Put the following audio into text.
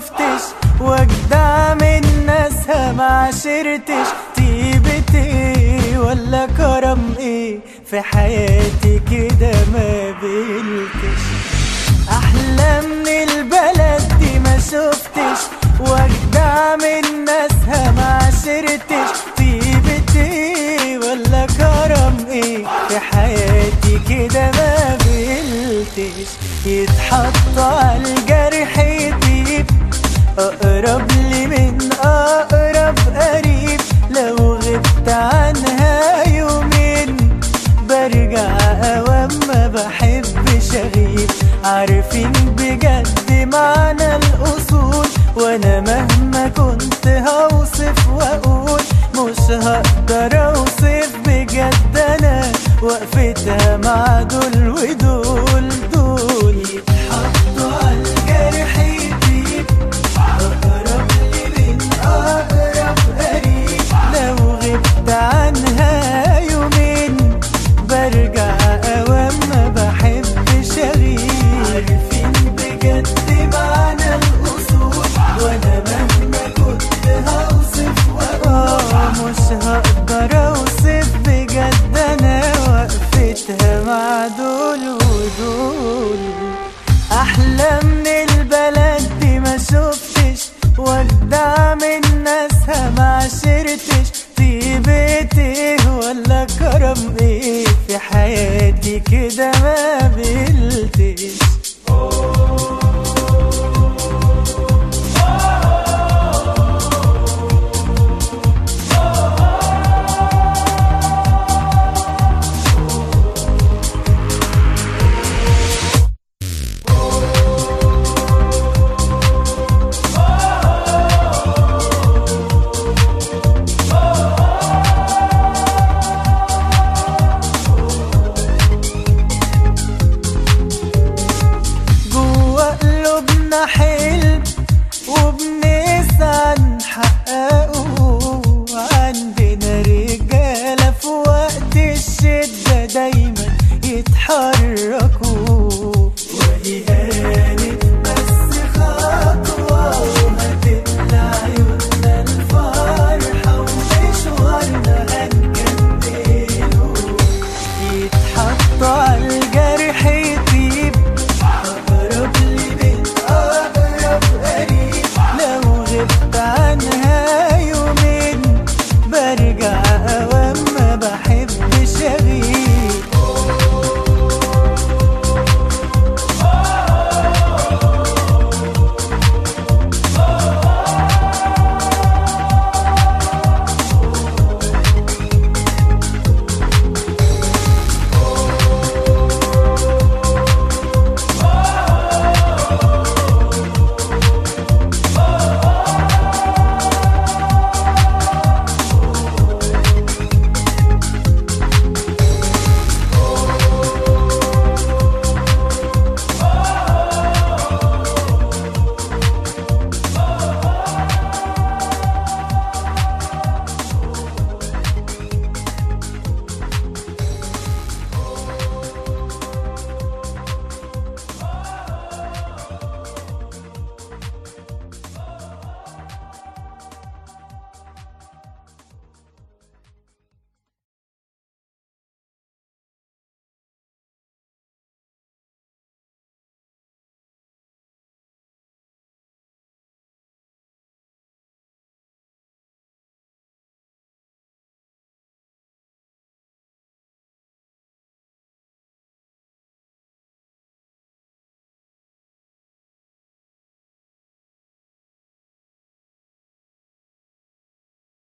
شفتش، واجدع من ناسها ما عشرتش. طيبة ايه ولا كرم ايه في حياتي كده ما قبلتش. احلى من البلد دي ما شفتش، واجدع من ناسها ما عشرتش. طيبة ايه ولا كرم ايه في حياتي كده ما قبلتش. يتحط على الجرح يطيب، اقرب لي من اقرب قريب. لو غبت عنها يومين برجع اوام ما بحبش اغيب. عارفين بجد معنى الاصول، وانا مهما كنت هوصف واقول مش هقدر اوصف بجد انا وقفتها مع دول ودول. دول يتحطوا على الجرح يطيب، اقرب لي من اقرب قريب. لو غبت عنها يومين برجع اوام ما بحبش اغيب. عارفين بجد معنى الاصول، وانا مهما كنت هوصف واقول مش هقدر اوصف بجد انا وقفتها مع دول ودول. احلى من البلد دي ما شفتش، واجدع من ناسها ما عشرتش. طيبة ايه ولا كرم ايه في حياتي كده ما قبلتش. حلم وبنسعى نحققه، عندنا رجالة في وقت الشدة دايما يتحركوا. وهي هانت بس خطوة وهتملى عيوننا الفرحة، ومشوارنا هنكمله. يتحط على الجرح يطيب، أقرب لي من أقرب قريب. لو غبت عنها يومين برجع